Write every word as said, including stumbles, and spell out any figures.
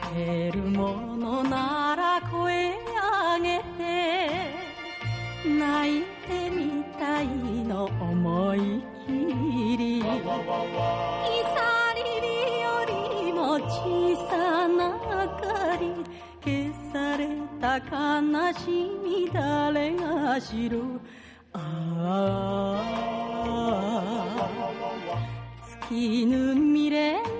えるものなら声上げて泣いてみたいの思いきりいさり火よりも小さな明かり消された悲しみ誰が知るああ月ぬ未練